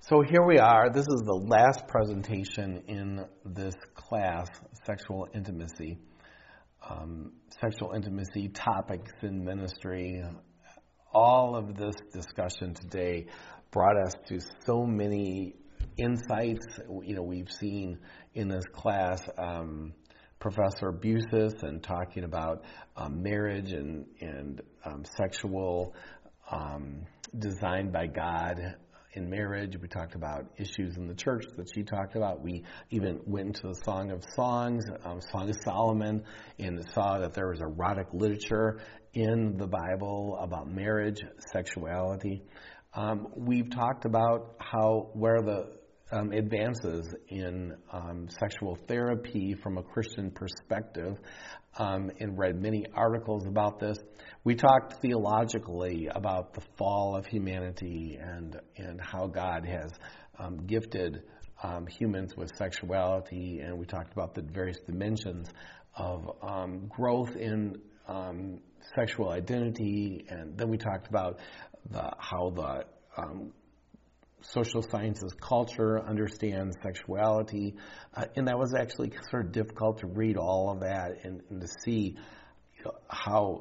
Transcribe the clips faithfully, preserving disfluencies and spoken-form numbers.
So here we are. This is the last presentation in this class, Sexual Intimacy. Um, sexual intimacy, topics in ministry. All of this discussion today brought us to so many insights. You know, we've seen in this class um, Professor Busis and talking about um, marriage and, and um, sexual um, design by God in marriage. We talked about issues in the church that she talked about. We even went into the Song of Songs, um, Song of Solomon, and saw that there was erotic literature in the Bible about marriage, sexuality. Um, we've talked about how where the um, advances in um, sexual therapy from a Christian perspective, um, and read many articles about this. We talked theologically about the fall of humanity and and how God has um, gifted um, humans with sexuality, and we talked about the various dimensions of um, growth in um, sexual identity, and then we talked about the, how the um, social sciences culture understands sexuality, uh, and that was actually sort of difficult to read all of that and, and to see, you know, how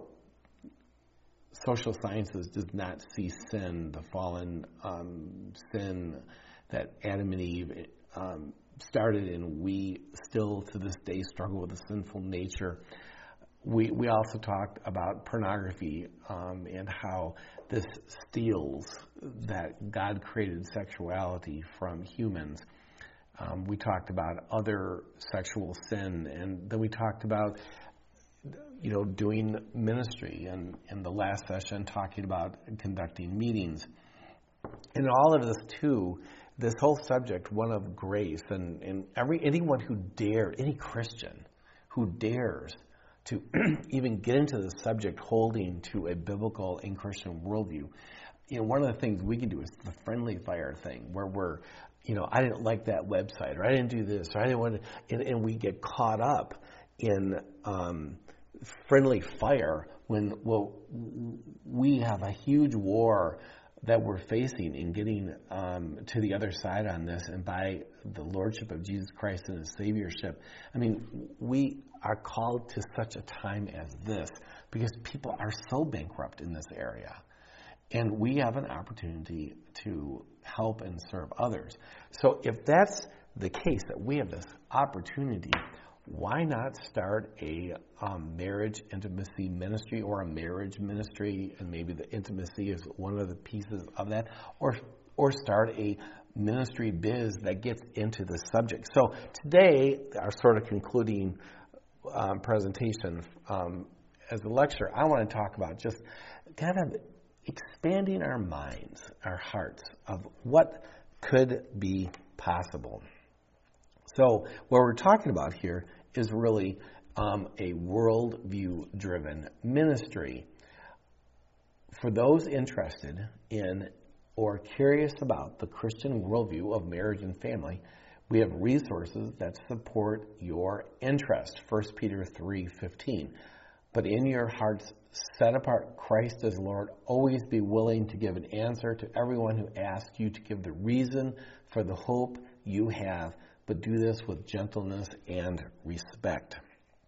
social sciences does not see sin, the fallen um, sin that Adam and Eve um, started, and we still to this day struggle with a sinful nature. We we also talked about pornography um, and how this steals that God created sexuality from humans. Um, we talked about other sexual sin, and then we talked about, you know, doing ministry, and in the last session talking about conducting meetings. And all of this too, this whole subject, one of grace, and, and every anyone who dare, any Christian who dares to even get into the subject holding to a biblical and Christian worldview, you know, one of the things we can do is the friendly fire thing, where we're, you know, I didn't like that website, or I didn't do this, or I didn't want to, and, and we get caught up in um, friendly fire when, well, we have a huge war that we're facing in getting um, to the other side on this, and by the Lordship of Jesus Christ and His Saviorship. I mean, we are called to such a time as this because people are so bankrupt in this area, and we have an opportunity to help and serve others. So if that's the case, that we have this opportunity, why not start a um, marriage intimacy ministry, or a marriage ministry, and maybe the intimacy is one of the pieces of that, or or start a ministry biz that gets into the subject. So today, our sort of concluding um, presentation um, as a lecture, I want to talk about just kind of expanding our minds, our hearts, of what could be possible. So what we're talking about here is really um, a worldview-driven ministry. For those interested in or curious about the Christian worldview of marriage and family, we have resources that support your interest. First Peter three fifteen. But in your hearts set apart Christ as Lord, always be willing to give an answer to everyone who asks you to give the reason for the hope you have, but do this with gentleness and respect.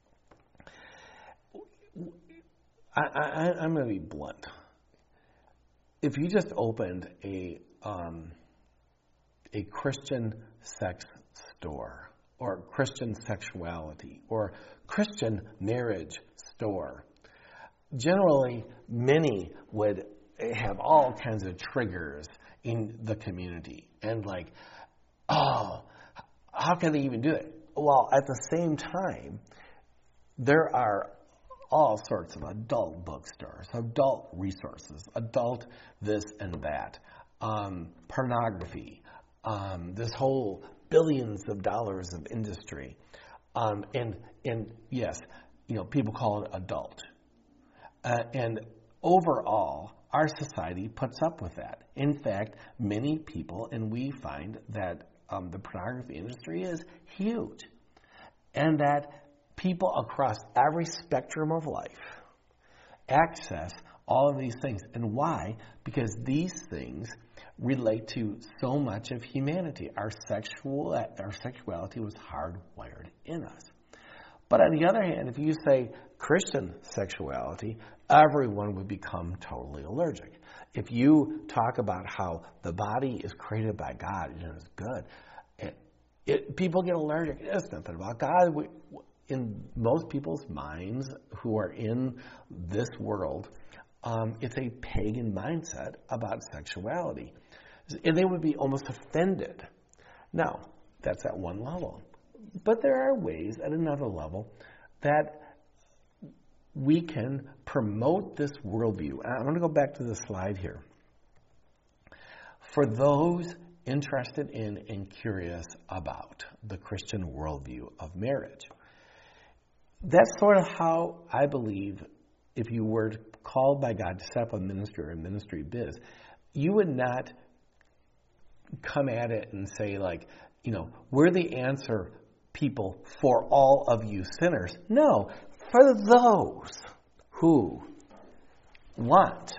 I, I, I'm going to be blunt. If you just opened a um, a Christian sex store, or Christian sexuality, or Christian marriage store, generally many would have all kinds of triggers in the community, and like, oh, how can they even do it? Well, at the same time, there are all sorts of adult bookstores, adult resources, adult this and that, um, pornography, um, this whole billions of dollars of industry, um, and and yes, you know, people call it adult, uh, and overall, our society puts up with that. In fact, many people, and we find that Um, the pornography industry is huge, and that people across every spectrum of life access all of these things. And why? Because these things relate to so much of humanity. Our sexual, our sexuality was hardwired in us. But on the other hand, if you say Christian sexuality, everyone would become totally allergic. If you talk about how the body is created by God and it's good, it, it, people get allergic. It's nothing about God. We, in most people's minds who are in this world, um, it's a pagan mindset about sexuality. And they would be almost offended. Now, that's at one level. But there are ways at another level that we can promote this worldview. I'm going to go back to the slide here. For those interested in and curious about the Christian worldview of marriage, that's sort of how I believe if you were called by God to set up a ministry or a ministry biz, you would not come at it and say, like, you know, we're the answer people for all of you sinners. No, for those who want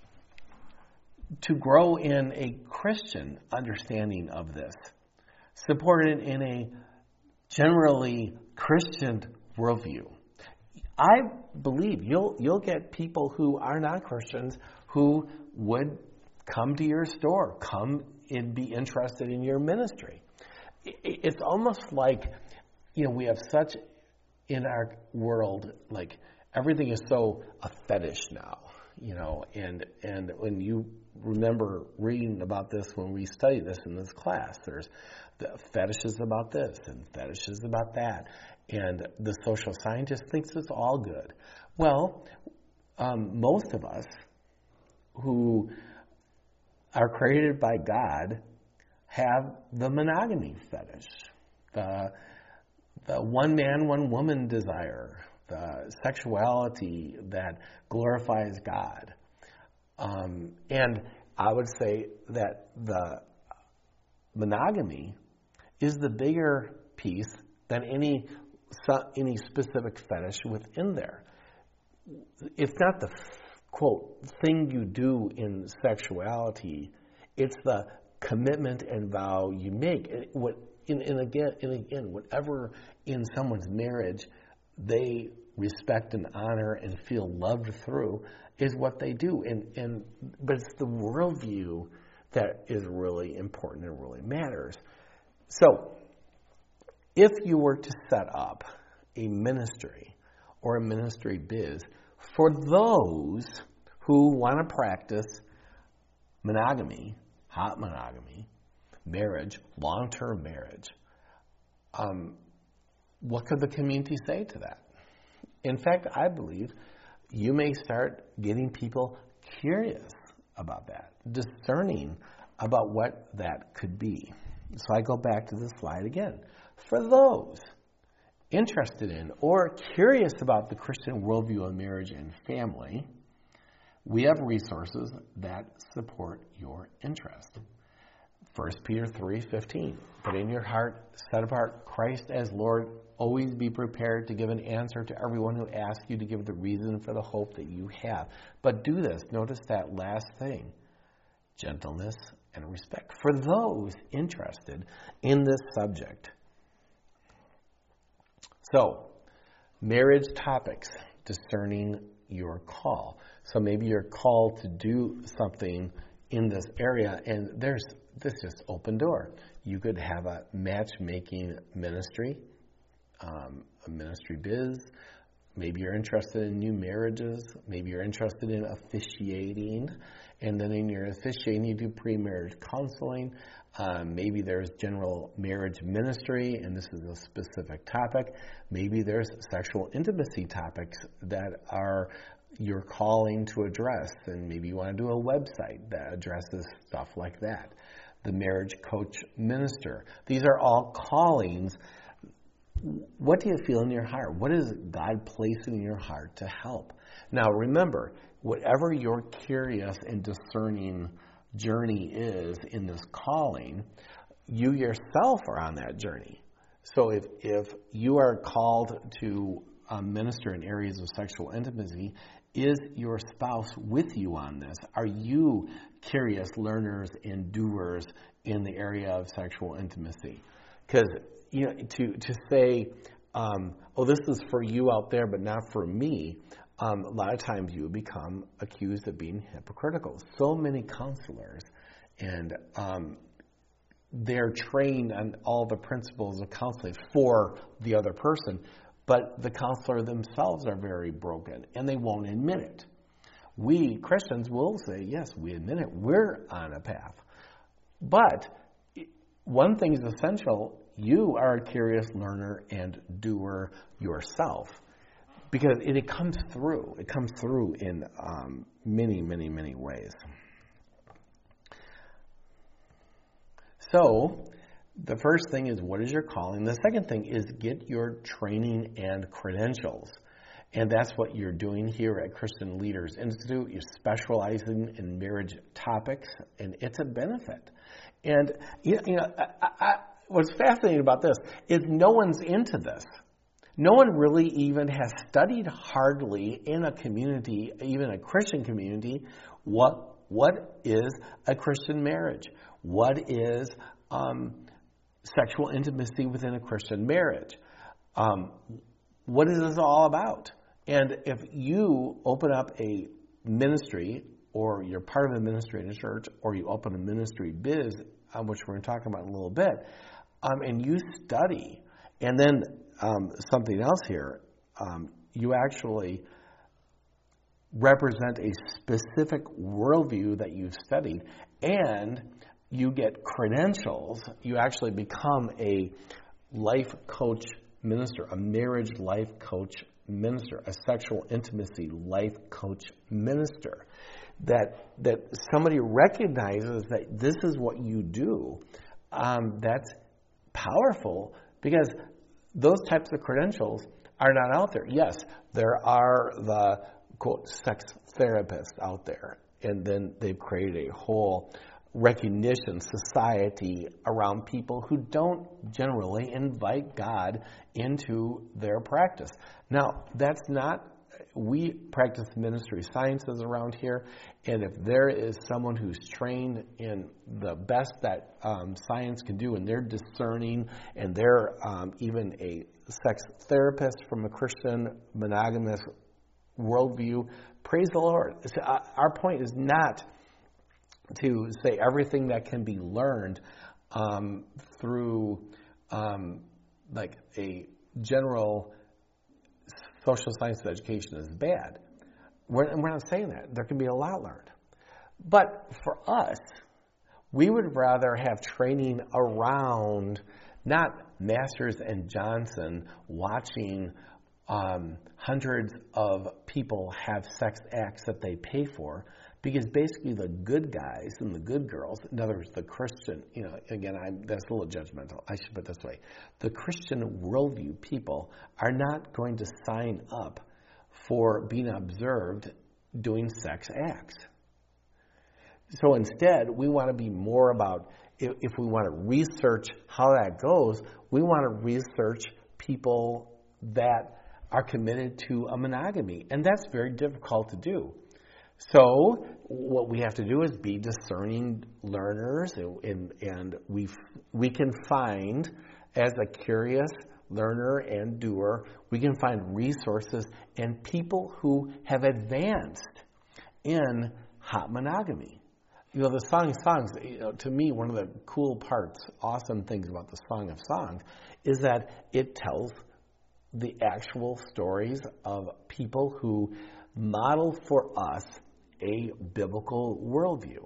to grow in a Christian understanding of this, supported in a generally Christian worldview. I believe you'll you'll get people who are not Christians who would come to your store, come and be interested in your ministry. It's almost like, you know, we have such in our world, like everything is so a fetish now, you know, and and when you remember reading about this when we study this in this class, there's the fetishes about this and fetishes about that, and the social scientist thinks it's all good. Well, um, most of us who are created by God have the monogamy fetish, the the one man, one woman desire, the sexuality that glorifies God. Um, and I would say that the monogamy is the bigger piece than any any specific fetish within there. It's not the, quote, thing you do in sexuality. It's the commitment and vow you make. What and, and again and again, whatever in someone's marriage they respect and honor and feel loved through is what they do. And and but it's the worldview that is really important and really matters. So if you were to set up a ministry or a ministry biz for those who want to practice monogamy, hot monogamy, marriage, long-term marriage, um, what could the community say to that? In fact, I believe you may start getting people curious about that, discerning about what that could be. So I go back to the slide again. For those interested in or curious about the Christian worldview of marriage and family, we have resources that support your interest. First Peter three fifteen, but in your heart set apart Christ as Lord. Always be prepared to give an answer to everyone who asks you to give the reason for the hope that you have. But do this. Notice that last thing. Gentleness and respect. For those interested in this subject. So, marriage topics. Discerning your call. So maybe you're called to do something in this area, and there's this just open door. You could have a matchmaking ministry, um, a ministry biz. Maybe you're interested in new marriages. Maybe you're interested in officiating, and then in your officiating you do pre-marriage counseling. Um, maybe there's general marriage ministry, and this is a specific topic. Maybe there's sexual intimacy topics that are you're calling to address, and maybe you want to do a website that addresses stuff like that. The marriage coach minister. These are all callings. What do you feel in your heart? What is God placing in your heart to help? Now remember, whatever your curious and discerning journey is in this calling, you yourself are on that journey. So if, if you are called to um, minister in areas of sexual intimacy, Is your spouse with you on this? Are you curious learners and doers in the area of sexual intimacy? Because, you know, to, to say, um, oh, this is for you out there, but not for me, um, a lot of times you become accused of being hypocritical. So many counselors, and um, they're trained on all the principles of counseling for the other person, but the counselor themselves are very broken, and they won't admit it. We Christians will say, yes, we admit it. We're on a path. But one thing is essential. You are a curious learner and doer yourself, because it, it comes through. It comes through in um, many, many, many ways. So, the first thing is, what is your calling? The second thing is, get your training and credentials. And that's what you're doing here at Christian Leaders Institute. You're specializing in marriage topics, and it's a benefit. And, you know, I, I, what's fascinating about this is no one's into this. No one really even has studied hardly in a community, even a Christian community, what what is a Christian marriage? What is um, sexual intimacy within a Christian marriage? Um, what is this all about? And if you open up a ministry, or you're part of a ministry in a church, or you open a ministry biz, um, which we're going to talk about in a little bit, um, and you study, and then um, something else here, um, you actually represent a specific worldview that you've studied, and you get credentials, you actually become a life coach minister, a marriage life coach minister, a sexual intimacy life coach minister. That that somebody recognizes that this is what you do. Um, that's powerful, because those types of credentials are not out there. Yes, there are the, quote, sex therapists out there, and then they've created a whole recognition society around people who don't generally invite God into their practice. Now, that's not, we practice ministry sciences around here, and if there is someone who's trained in the best that um, science can do, and they're discerning, and they're um, even a sex therapist from a Christian monogamous worldview, praise the Lord. Our point is not to say everything that can be learned um, through um, like a general social science education is bad. We're, we're not saying that. There can be a lot learned. But for us, we would rather have training around not Masters and Johnson watching um, hundreds of people have sex acts that they pay for, because basically the good guys and the good girls, in other words, the Christian, you know, again, I'm, that's a little judgmental. I should put it this way. The Christian worldview people are not going to sign up for being observed doing sex acts. So instead, we want to be more about, if, if we want to research how that goes, we want to research people that are committed to a monogamy. And that's very difficult to do. So what we have to do is be discerning learners, and, and we we can find, as a curious learner and doer, we can find resources and people who have advanced in hot monogamy. You know, the Song of Songs, you know, to me, one of the cool parts, awesome things about the Song of Songs is that it tells the actual stories of people who model for us a biblical worldview.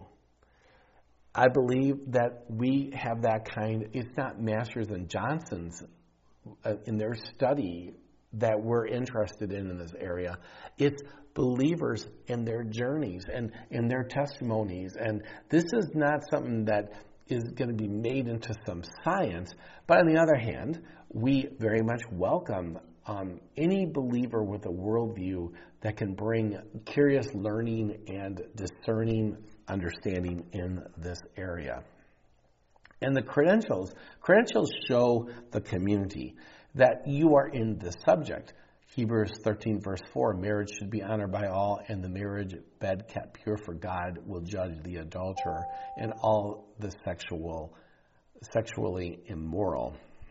I believe that we have that kind. It's not Masters and Johnson's uh, in their study that we're interested in in this area. It's believers in their journeys and in their testimonies. And this is not something that is going to be made into some science. But on the other hand, we very much welcome Um, any believer with a worldview that can bring curious learning and discerning understanding in this area. And the credentials, credentials show the community that you are in the subject. Hebrews thirteen, verse four, marriage should be honored by all, and the marriage bed kept pure, for God will judge the adulterer and all the sexual, sexually immoral.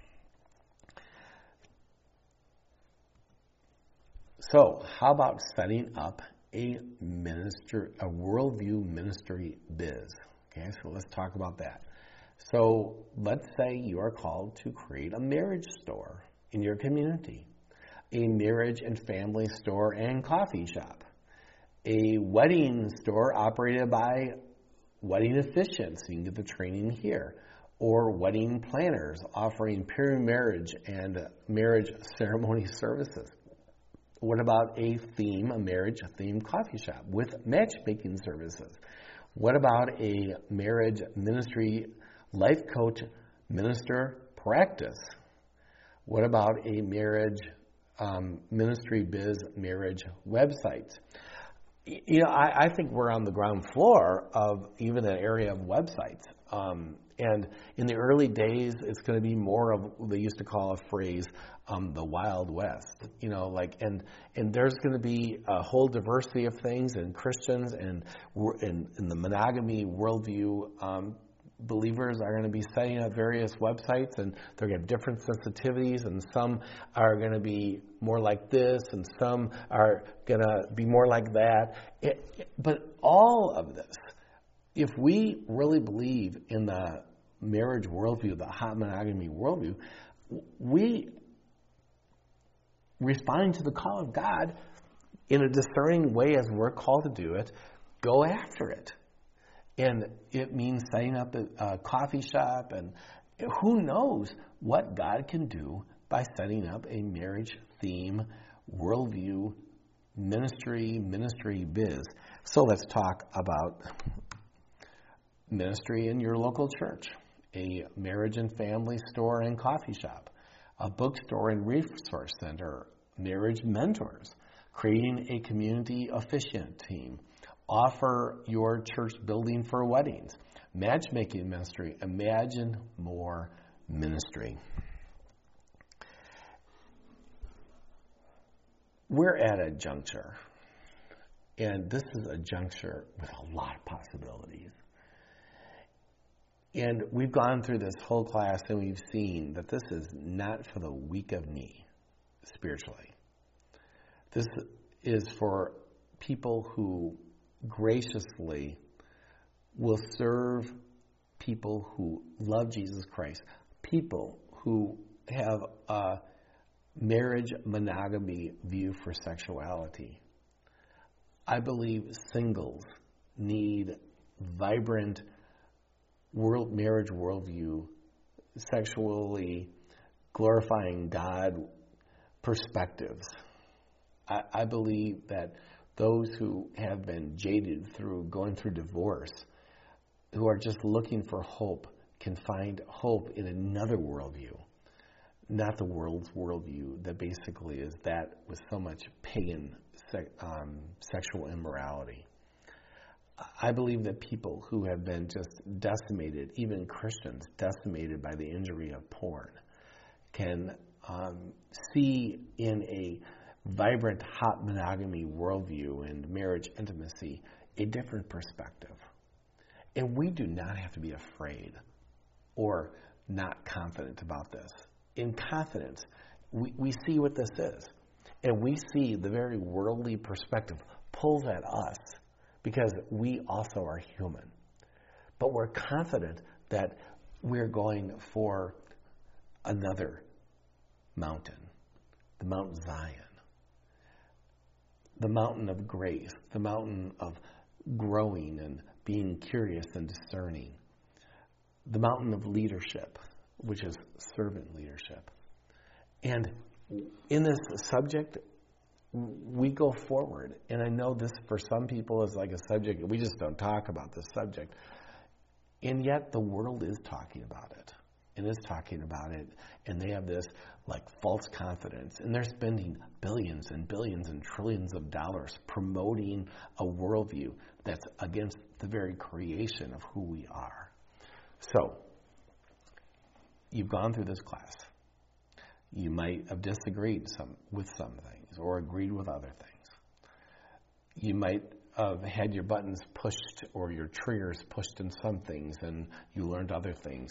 So, how about setting up a minister, a worldview ministry biz? Okay, so let's talk about that. So, let's say you are called to create a marriage store in your community, a marriage and family store and coffee shop, a wedding store operated by wedding officiants, you can get the training here, or wedding planners offering pre-marriage and marriage ceremony services. What about a theme, a marriage theme coffee shop with matchmaking services? What about a marriage ministry life coach minister practice? What about a marriage um, ministry biz marriage websites? You know, I, I think we're on the ground floor of even an area of websites. Um, and in the early days, it's going to be more of what they used to call a phrase, um, the Wild West. You know, like, and and there's going to be a whole diversity of things, and Christians and in, in the monogamy worldview, um, believers are going to be setting up various websites, and they're going to have different sensitivities, and some are going to be more like this, and some are going to be more like that. It, it, but all of this, if we really believe in the marriage worldview, the hot monogamy worldview, we responding to the call of God in a discerning way as we're called to do it, go after it. And it means setting up a, a coffee shop, and who knows what God can do by setting up a marriage theme, worldview, ministry, ministry biz. So let's talk about ministry in your local church, a marriage and family store and coffee shop, a bookstore and resource center, marriage mentors, creating a community officiant team, offer your church building for weddings, matchmaking ministry, imagine more ministry. We're at a juncture, and this is a juncture with a lot of possibilities. And we've gone through this whole class and we've seen that this is not for the weak of knee spiritually. This is for people who graciously will serve people who love Jesus Christ, people who have a marriage monogamy view for sexuality. I believe singles need vibrant world marriage worldview, sexually glorifying God perspectives. I, I believe that those who have been jaded through going through divorce, who are just looking for hope, can find hope in another worldview, not the world's worldview that basically is that with so much pagan um, sexual immorality. I believe that people who have been just decimated, even Christians, decimated by the injury of porn, can um, see in a vibrant, hot monogamy worldview and marriage intimacy a different perspective. And we do not have to be afraid or not confident about this. In confidence, we, we see what this is. And we see the very worldly perspective pulls at us because we also are human. But we're confident that we're going for another mountain, the Mount Zion, the mountain of grace, the mountain of growing and being curious and discerning, the mountain of leadership, which is servant leadership. And in this subject, we go forward. And I know this for some people is like a subject, we just don't talk about this subject. And yet the world is talking about it. It is talking about it. And they have this like false confidence. And they're spending billions and billions and trillions of dollars promoting a worldview that's against the very creation of who we are. So, you've gone through this class. You might have disagreed some, with some things or agreed with other things. You might have had your buttons pushed or your triggers pushed in some things and you learned other things.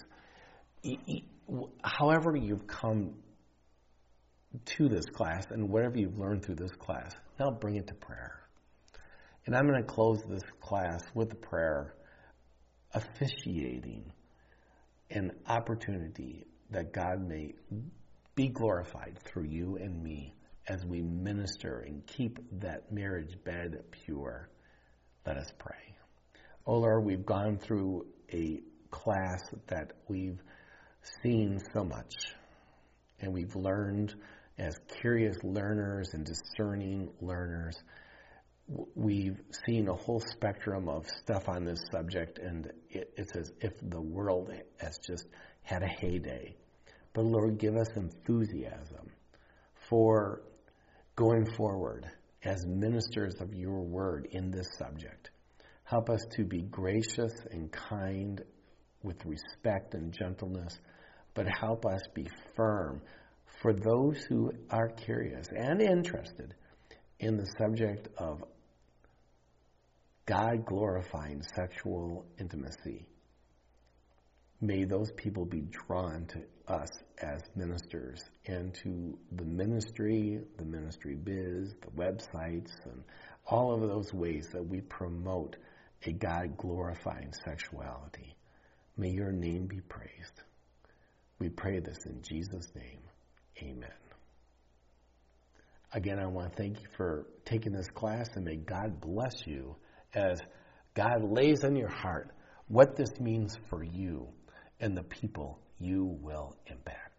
However you've come to this class and whatever you've learned through this class, now bring it to prayer. And I'm going to close this class with a prayer officiating an opportunity that God may be glorified through you and me as we minister and keep that marriage bed pure. Let us pray. Oh Lord, we've gone through a class that we've seen so much, and we've learned as curious learners and discerning learners. We've seen a whole spectrum of stuff on this subject, and it, it's as if the world has just had a heyday. But Lord, give us enthusiasm for going forward as ministers of your word in this subject. Help us to be gracious and kind with respect and gentleness, but help us be firm for those who are curious and interested in the subject of God-glorifying sexual intimacy. May those people be drawn to us as ministers and to the ministry, the ministry biz, the websites, and all of those ways that we promote a God-glorifying sexuality. May your name be praised. We pray this in Jesus' name. Amen. Again, I want to thank you for taking this class, and may God bless you as God lays on your heart what this means for you and the people you will impact.